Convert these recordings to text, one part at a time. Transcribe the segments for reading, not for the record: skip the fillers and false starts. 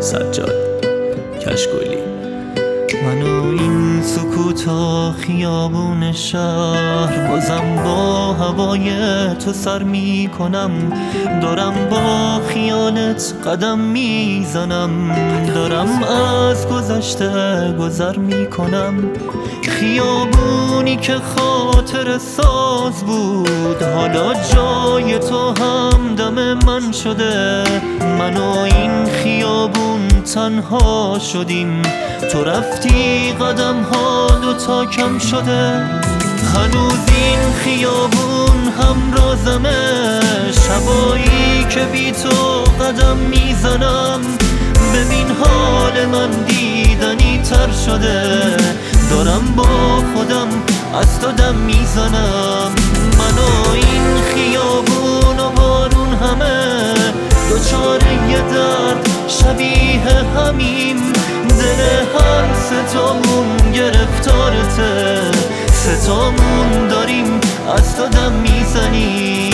سجاد کشگلی. منو این سکوتا خیابون شهر بازم با هوای تو سر می کنم، دارم با خیالت قدم می زنم، دارم از گذشته گذر می کنم. خیابونی که خاطر ساز بود حالا جای تو هم دم من شده. من و این خیابون تنها شدیم، تو رفتی قدم ها دوتا کم شده. هنوز این خیابون همرازمه، شبایی که بی تو قدم میزنم. ببین حال من دیدنی تر شده، دارم با خودم از تو دم میزنم. من و این خیابون و بارون همه دوچاره یه درد شبیه همیم. دل هر ستامون گرفتارته، ستامون داریم از تو دم میزنیم.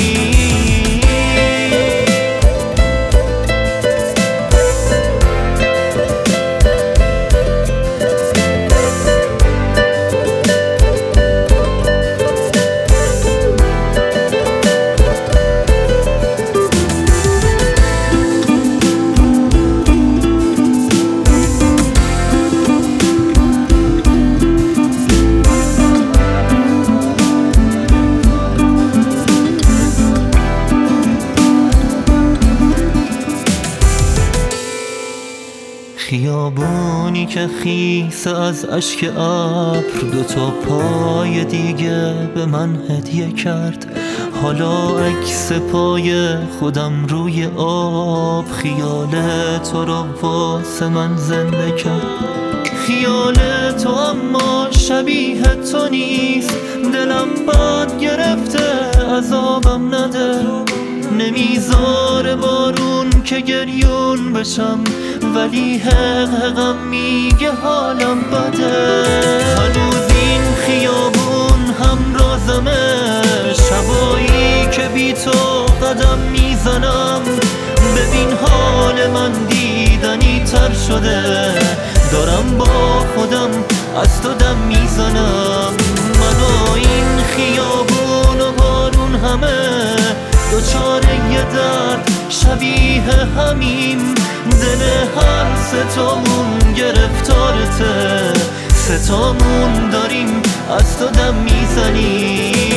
خیابونی که خیسه از اشک ابر دوتا پای دیگه به من هدیه کرد. حالا عکس پای خودم روی آب، خیال تو رو واسه من زنده کرد. خیال تو اما شبیه تو نیست، دلم بد گرفته عذابم نده. نمیذاره بارون که گریون بشم، ولی حقم میگه حالم بده. هنوز این خیابون همرازمه، شبایی که بی تو قدم میزنم. ببین حال من دیدنی تر شده، دارم با خودم از تو دم میزنم. من و این خیابون و بارون همه دوچاره یه درد شبیه همیم. دل هر ستامون گرفتارته، ستامون داریم از تو دم میزنیم.